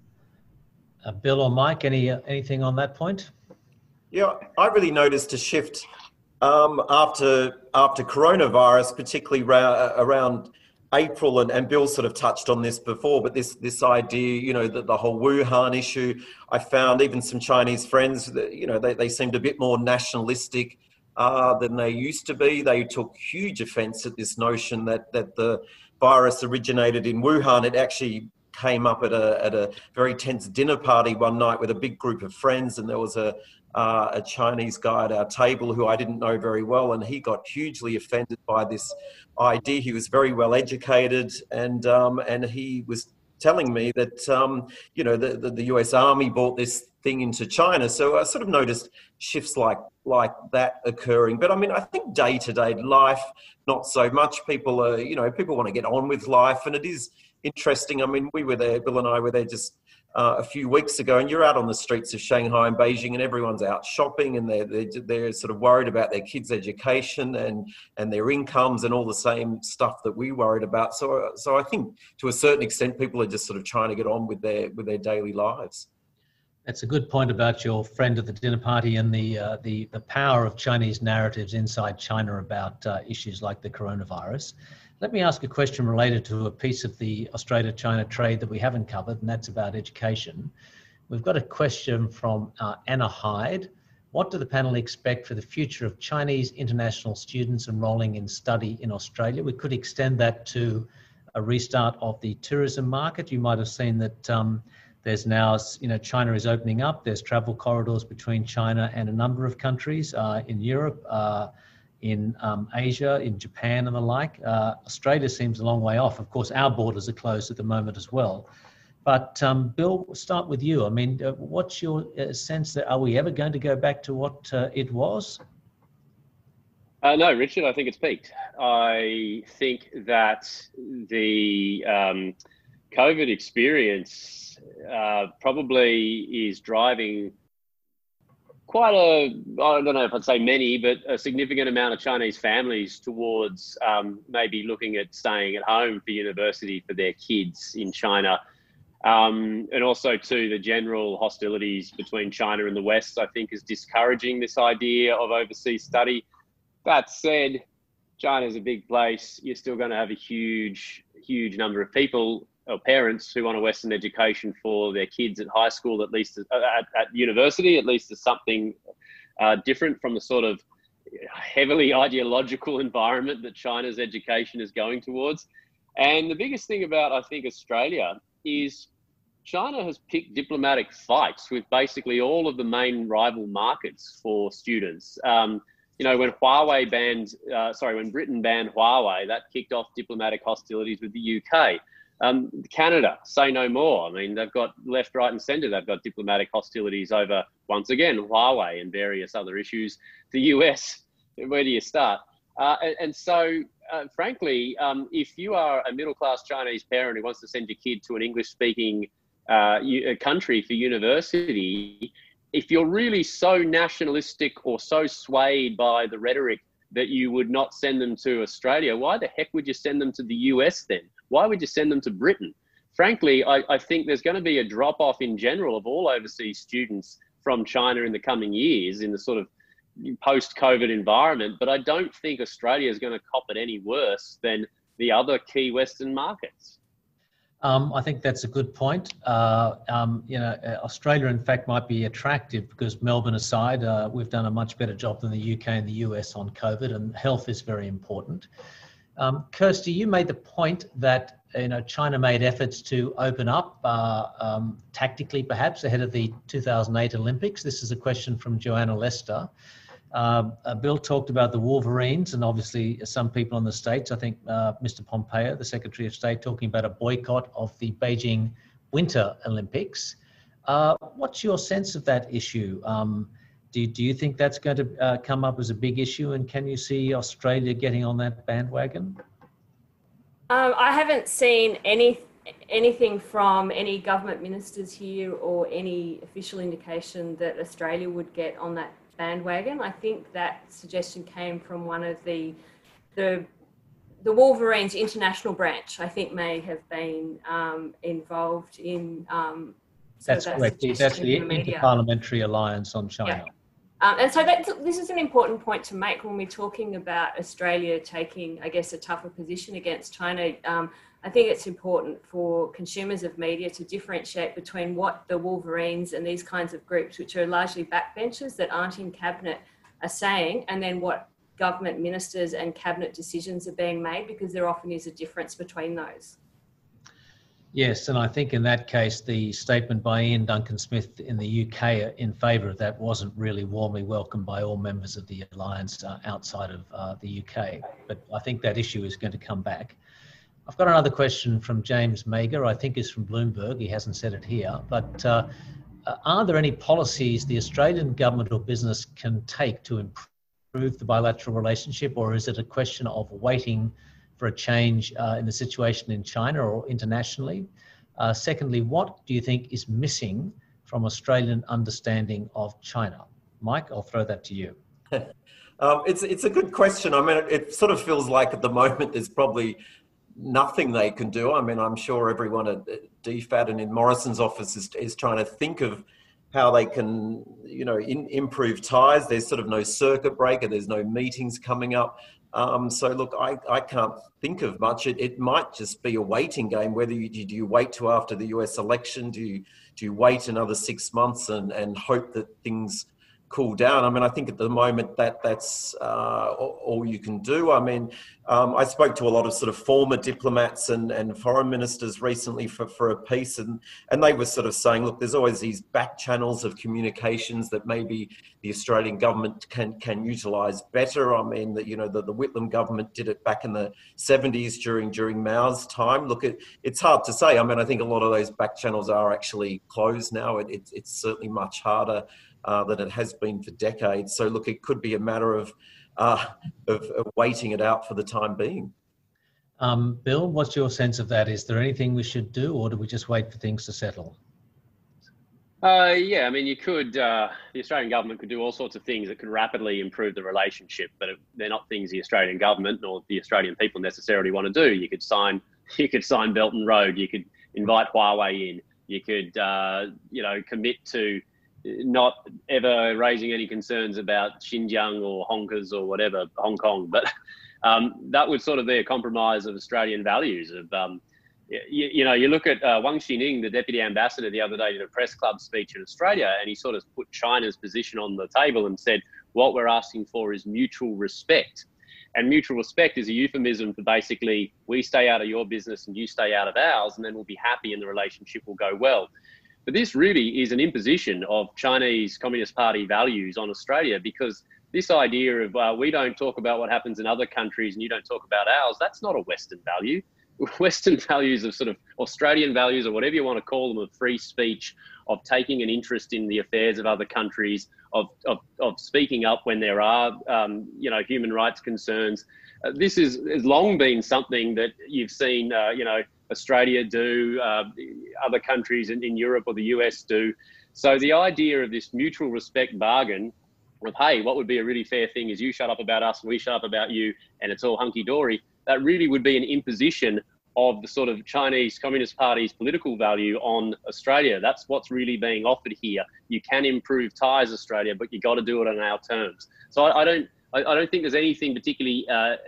Bill or Mike, anything on that point? Yeah, I really noticed a shift after coronavirus, particularly around April, and Bill sort of touched on this before, but this idea, the whole Wuhan issue, I found even some Chinese friends that, they seemed a bit more nationalistic than they used to be. They took huge offence at this notion that the virus originated in Wuhan. It actually came up at a very tense dinner party one night with a big group of friends, and there was a Chinese guy at our table who I didn't know very well, and he got hugely offended by this idea. He was very well educated, and he was telling me that the US Army brought this thing into China. So I sort of noticed shifts like that occurring. But I think day-to-day life, not so much. People are, people want to get on with life, and it is interesting. We were there, Bill and I were there just a few weeks ago, and you're out on the streets of Shanghai and Beijing, and everyone's out shopping, and they're sort of worried about their kids' education and their incomes and all the same stuff that we worried about. So I think to a certain extent, people are just sort of trying to get on with their daily lives. That's a good point about your friend at the dinner party and the power of Chinese narratives inside China about issues like the coronavirus. Let me ask a question related to a piece of the Australia-China trade that we haven't covered, and that's about education. We've got a question from Anna Hyde, What do the panel expect for the future of Chinese international students enrolling in study in Australia? We could extend that to a restart of the tourism market. You might have seen that there's now, China is opening up. There's travel corridors between China and a number of countries in Europe, in Asia, in Japan and the like. Australia seems a long way off. Of course, our borders are closed at the moment as well. But Bill, we'll start with you. I mean, what's your sense that are we ever going to go back to what it was? No, Richard, I think it's peaked. I think that the COVID experience probably is driving quite I don't know if I'd say many, but a significant amount of Chinese families towards maybe looking at staying at home for university for their kids in China. And also to the general hostilities between China and the West, I think is discouraging this idea of overseas study. That said, China's a big place. You're still going to have a huge number of people or parents who want a Western education for their kids at high school, at least at university, at least as something different from the sort of heavily ideological environment that China's education is going towards. And the biggest thing about, I think, Australia is China has picked diplomatic fights with basically all of the main rival markets for students. When Huawei when Britain banned Huawei, that kicked off diplomatic hostilities with the UK. Canada, say no more. I mean, they've got left, right and centre. They've got diplomatic hostilities over, once again, Huawei and various other issues. The US, where do you start? Frankly, if you are a middle-class Chinese parent who wants to send your kid to an English-speaking country for university, if you're really so nationalistic or so swayed by the rhetoric that you would not send them to Australia, why the heck would you send them to the US then? Why would you send them to Britain? Frankly, I think there's going to be a drop-off in general of all overseas students from China in the coming years in the sort of post-COVID environment, but I don't think Australia is going to cop it any worse than the other key Western markets. I think that's a good point. Australia, in fact, might be attractive because Melbourne aside, we've done a much better job than the UK and the US on COVID, and health is very important. Kirsty, you made the point that China made efforts to open up tactically, perhaps ahead of the 2008 Olympics. This is a question from Joanna Lester. Bill talked about the Wolverines, and obviously some people in the States, I think Mr. Pompeo, the Secretary of State, talking about a boycott of the Beijing Winter Olympics. What's your sense of that issue? Do you think that's going to come up as a big issue, and can you see Australia getting on that bandwagon? I haven't seen anything from any government ministers here or any official indication that Australia would get on that bandwagon. I think that suggestion came from one of the Wolverines international branch. I think may have been involved in. That's correct. That's the Interparliamentary Alliance on China. Yeah. And so this is an important point to make when we're talking about Australia taking, I guess, a tougher position against China. I think it's important for consumers of media to differentiate between what the Wolverines and these kinds of groups, which are largely backbenchers that aren't in cabinet, are saying, and then what government ministers and cabinet decisions are being made, because there often is a difference between those. Yes, and I think in that case, the statement by Ian Duncan Smith in the UK in favour of that wasn't really warmly welcomed by all members of the alliance outside of the UK. But I think that issue is going to come back. I've got another question from James Mager, I think is from Bloomberg. He hasn't said it here, but are there any policies the Australian government or business can take to improve the bilateral relationship, or is it a question of waiting for a change in the situation in China or internationally? Secondly, what do you think is missing from Australian understanding of China? Mike, I'll throw that to you. It's a good question. I mean, it sort of feels like at the moment there's probably nothing they can do. I mean, I'm sure everyone at DFAT and in Morrison's office is trying to think of how they can, improve ties. There's sort of no circuit breaker. There's no meetings coming up. So look, I can't think of much. It might just be a waiting game. Whether do you wait till after the US election? Do you wait another 6 months and hope that things cool down. I mean, I think at the moment that's all you can do. I mean, I spoke to a lot of sort of former diplomats and foreign ministers recently for a piece, and they were sort of saying, look, there's always these back channels of communications that maybe the Australian government can utilise better. I mean, the Whitlam government did it back in the 70s during Mao's time. Look, it's hard to say. I mean, I think a lot of those back channels are actually closed now. It's certainly much harder than it has been for decades. So look, it could be a matter of waiting it out for the time being. Bill, what's your sense of that? Is there anything we should do, or do we just wait for things to settle? Yeah, I mean, you could, the Australian government could do all sorts of things that could rapidly improve the relationship, but they're not things the Australian government nor the Australian people necessarily want to do. You could sign Belt and Road. You could invite Huawei in. You could, commit to not ever raising any concerns about Xinjiang or Honkers or whatever, Hong Kong. But that would sort of be a compromise of Australian values. You look at Wang Xining, the deputy ambassador, the other day did a press club speech in Australia, and he sort of put China's position on the table and said, what we're asking for is mutual respect. And mutual respect is a euphemism for basically, we stay out of your business and you stay out of ours, and then we'll be happy and the relationship will go well. But this really is an imposition of Chinese Communist Party values on Australia, because this idea of we don't talk about what happens in other countries and you don't talk about ours, that's not a Western value. Western values of sort of Australian values, or whatever you want to call them, of free speech, of taking an interest in the affairs of other countries, of speaking up when there are, human rights concerns. This has long been something that you've seen, Australia do, other countries in Europe or the US do. So the idea of this mutual respect bargain of, hey, what would be a really fair thing is you shut up about us and we shut up about you and it's all hunky-dory, that really would be an imposition of the sort of Chinese Communist Party's political value on Australia. That's what's really being offered here. You can improve ties, Australia, but you got to do it on our terms. So I don't think there's anything particularly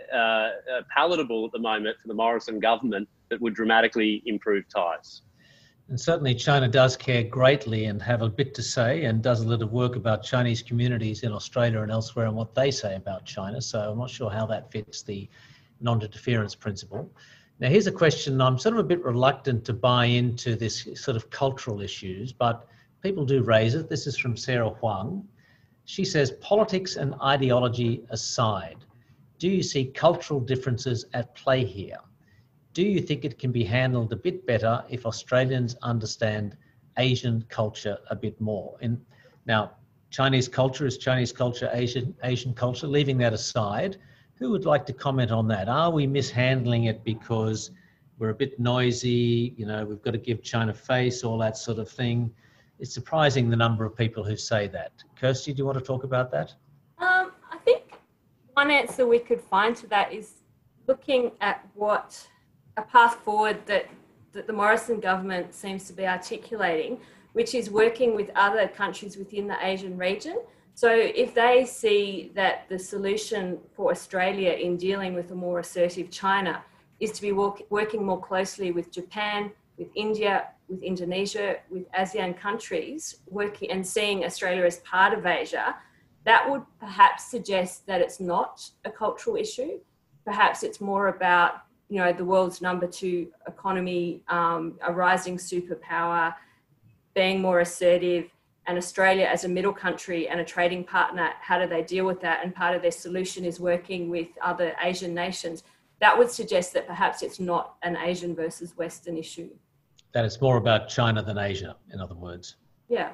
palatable at the moment for the Morrison government that would dramatically improve ties. And certainly China does care greatly and have a bit to say, and does a lot of work about Chinese communities in Australia and elsewhere and what they say about China. So I'm not sure how that fits the non-interference principle. Now, here's a question. I'm sort of a bit reluctant to buy into this sort of cultural issues, but people do raise it. This is from Sarah Huang. She says, politics and ideology aside, do you see cultural differences at play here? Do you think it can be handled a bit better if Australians understand Asian culture a bit more? And now, Chinese culture is Chinese culture, Asian culture. Leaving that aside, who would like to comment on that? Are we mishandling it because we're a bit noisy? We've got to give China face, all that sort of thing. It's surprising the number of people who say that. Kirsty, do you want to talk about that? I think one answer we could find to that is looking at what a path forward that the Morrison government seems to be articulating, which is working with other countries within the Asian region. So if they see that the solution for Australia in dealing with a more assertive China is to be working more closely with Japan, with India, with Indonesia, with ASEAN countries, working and seeing Australia as part of Asia, that would perhaps suggest that it's not a cultural issue. Perhaps it's more about, the world's number 2 economy, a rising superpower, being more assertive, and Australia as a middle country and a trading partner, how do they deal with that? And part of their solution is working with other Asian nations. That would suggest that perhaps it's not an Asian versus Western issue. That it's more about China than Asia, in other words. Yeah.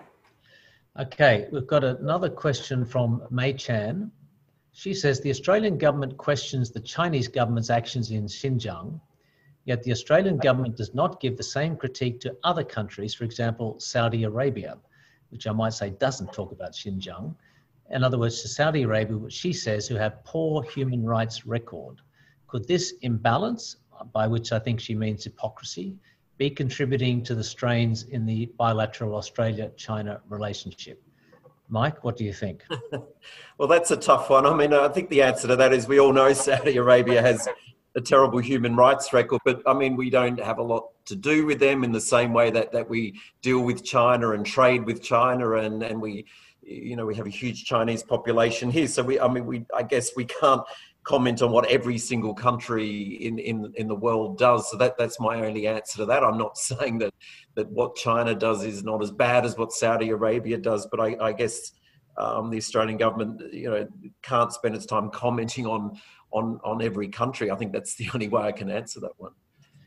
Okay, we've got another question from Mei Chan. She says, the Australian government questions the Chinese government's actions in Xinjiang, yet the Australian government does not give the same critique to other countries, for example, Saudi Arabia, which I might say doesn't talk about Xinjiang. In other words, to Saudi Arabia, which she says who have poor human rights record. Could this imbalance, by which I think she means hypocrisy, be contributing to the strains in the bilateral Australia-China relationship? Mike, what do you think? Well, that's a tough one. I mean, I think the answer to that is we all know Saudi Arabia has a terrible human rights record, but I mean, we don't have a lot to do with them in the same way that we deal with China and trade with China, and we we have a huge Chinese population here. So I guess we can't comment on what every single country in the world does. So that's my only answer to that. I'm not saying that what China does is not as bad as what Saudi Arabia does, but I guess the Australian government, can't spend its time commenting on every country. I think that's the only way I can answer that one.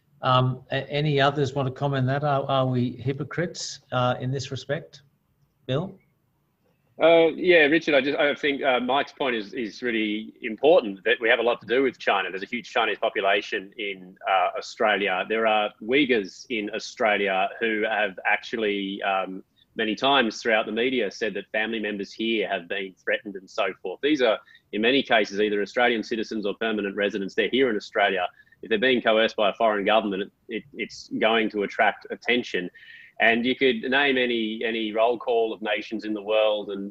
Any others want to comment on that? Are we hypocrites in this respect? Bill? Yeah, Richard, I think Mike's point is really important, that we have a lot to do with China. There's a huge Chinese population in Australia. There are Uyghurs in Australia who have actually many times throughout the media said that family members here have been threatened and so forth. These are, in many cases, either Australian citizens or permanent residents. They're here in Australia. If they're being coerced by a foreign government, it's going to attract attention. And you could name any roll call of nations in the world, and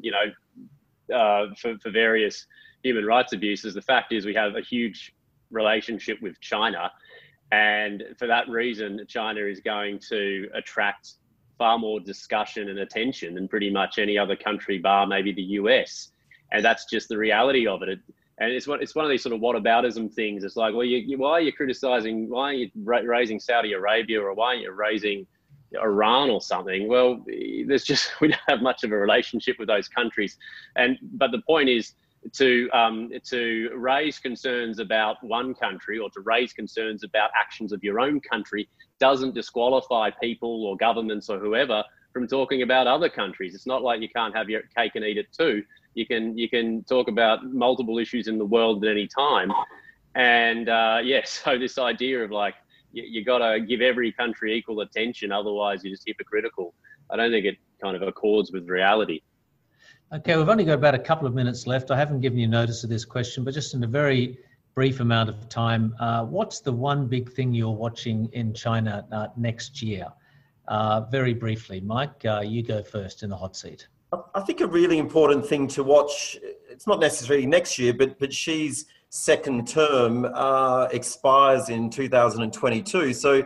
for various human rights abuses. The fact is, we have a huge relationship with China, and for that reason, China is going to attract far more discussion and attention than pretty much any other country, bar maybe the US. And that's just the reality of it. And it's one of these sort of whataboutism things. It's like, well, why are you criticizing? Why are you raising Saudi Arabia, or why are you raising Iran or something? Well, we don't have much of a relationship with those countries. But the point is to raise concerns about one country, or to raise concerns about actions of your own country, doesn't disqualify people or governments or whoever from talking about other countries. It's not like you can't have your cake and eat it too. You can talk about multiple issues in the world at any time. And so this idea of like, you got to give every country equal attention, otherwise you're just hypocritical. I don't think it kind of accords with reality. Okay, we've only got about a couple of minutes left. I haven't given you notice of this question, but just in a very brief amount of time, what's the one big thing you're watching in China next year? Very briefly, Mike, you go first in the hot seat. I think a really important thing to watch, it's not necessarily next year, but Xi's second term expires in 2022. So,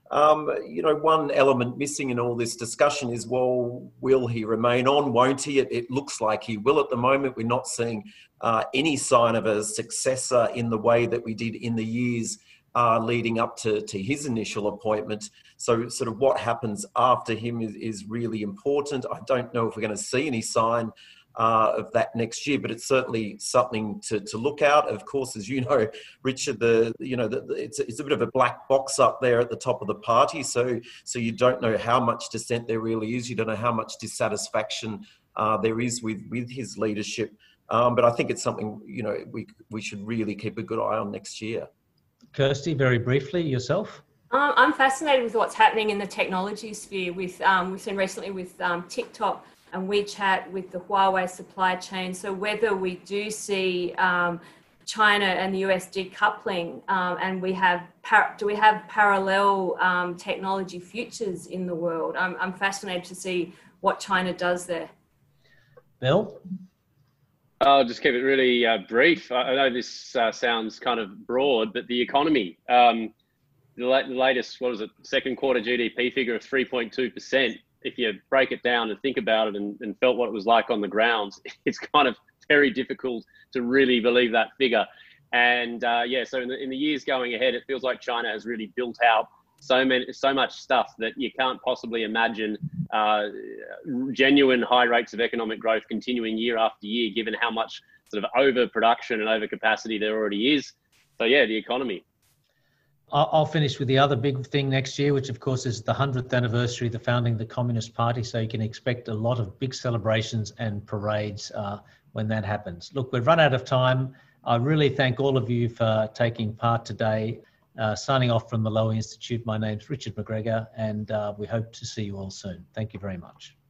one element missing in all this discussion is, well, will he remain on? Won't he? It looks like he will at the moment. We're not seeing any sign of a successor in the way that we did in the years leading up to his initial appointment. So sort of what happens after him is really important. I don't know if we're going to see any sign of that next year, but it's certainly something to look out. Of course, as you know, Richard, it's a bit of a black box up there at the top of the party. So you don't know how much dissent there really is. You don't know how much dissatisfaction there is with his leadership. But I think it's something, we should really keep a good eye on next year. Kirsty, very briefly, yourself? I'm fascinated with what's happening in the technology sphere. We've seen recently with TikTok and WeChat, with the Huawei supply chain. So whether we do see China and the US decoupling, and do we have parallel technology futures in the world? I'm fascinated to see what China does there. Bill? I'll just keep it really brief. I know this sounds kind of broad, but the economy, the latest, second quarter GDP figure of 3.2%. If you break it down and think about it and felt what it was like on the ground, it's kind of very difficult to really believe that figure. And so in the years going ahead, it feels like China has really built out so much stuff that you can't possibly imagine genuine high rates of economic growth continuing year after year, given how much sort of overproduction and overcapacity there already is. So yeah, the economy. I'll finish with the other big thing next year, which of course is the 100th anniversary of the founding of the Communist Party. So you can expect a lot of big celebrations and parades when that happens. Look, we've run out of time. I really thank all of you for taking part today. Signing off from the Lowy Institute, my name's Richard McGregor, and we hope to see you all soon. Thank you very much.